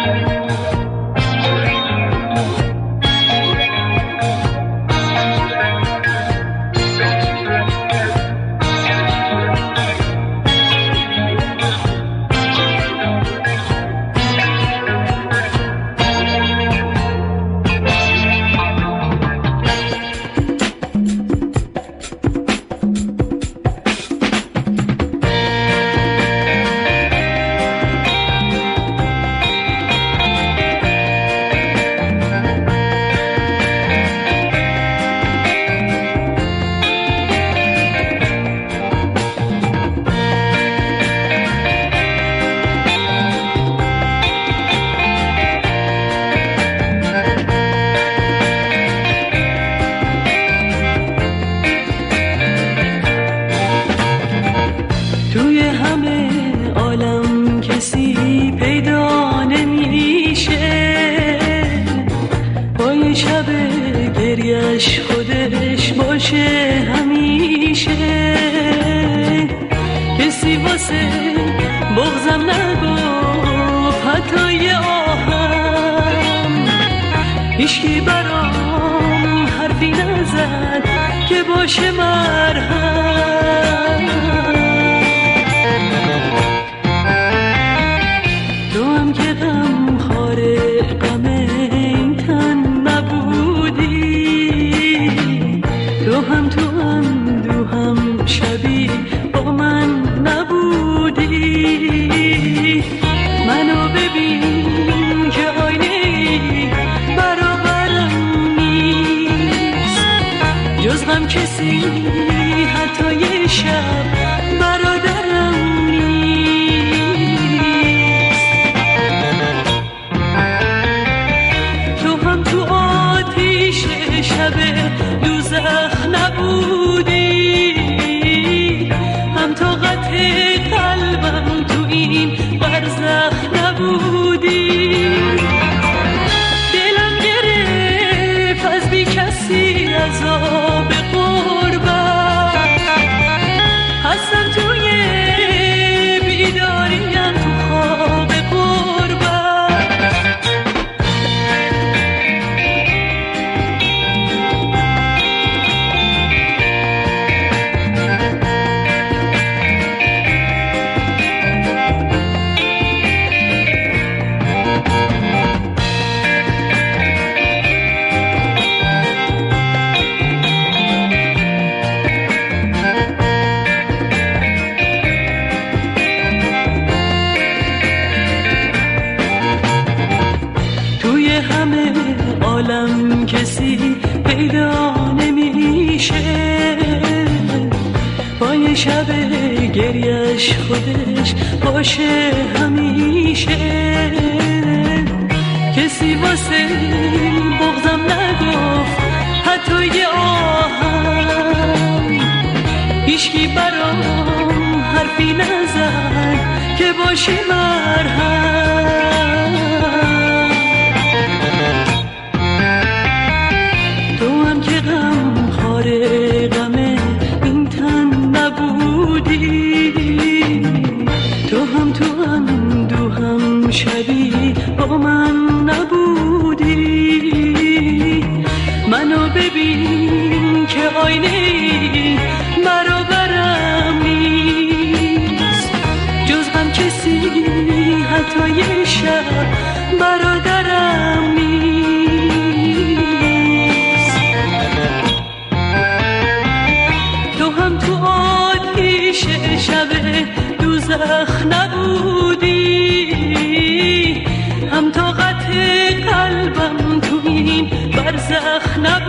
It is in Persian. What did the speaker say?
خودش باشه همیشه. کسی واسه بغضم نگفت حتی یه آهم، هیچکی برام حرفی نزد که باشه مرهم. تو هم که غم خاره غم این تن نبودی، تو هم شبی با من نبودی. منو ببین که آینه برابرم نیست، جز غم کسی حتی یه شب برادرم نیست. تو هم تو آتیش شب دوزخ نبودی، هم طاقت قلبم تو این برزخ نبودی. دلم گرفت از بی کسی عذاب غربت، هستم توی بیداریم تو خواب غربت. عالم کسی پیدا نمیشه، با یه شب گریش خودش باشه همیشه. کسی واسه بغضم نگفت حتی یه آهم، هیچکی برام حرفی نزد که باشه مرهم. غم این تن نبودی، تو هم دو هم شبی با من نبودی. منو ببین که آینه برابرم نیست، جز غم کسی حتی یه شب برادرم نیست. شب دوزخ نبودی، هم طاقت قلبم تو این برزخ نبودی.